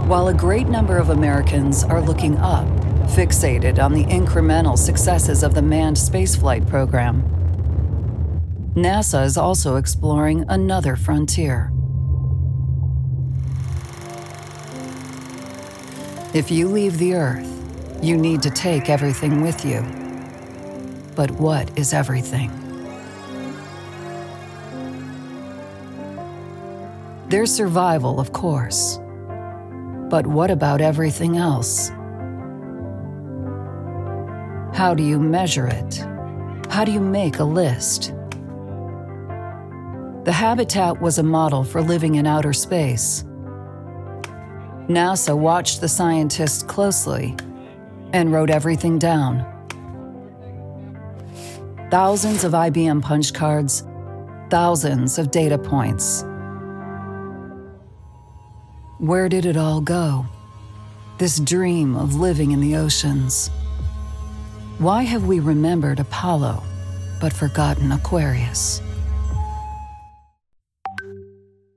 While a great number of Americans are looking up, fixated on the incremental successes of the manned spaceflight program, NASA is also exploring another frontier. If you leave the Earth, you need to take everything with you. But what is everything? There's survival, of course. But what about everything else? How do you measure it? How do you make a list? The Habitat was a model for living in outer space. NASA watched the scientists closely and wrote everything down. Thousands of IBM punch cards, thousands of data points. Where did it all go? This dream of living in the oceans. Why have we remembered Apollo, but forgotten Aquarius?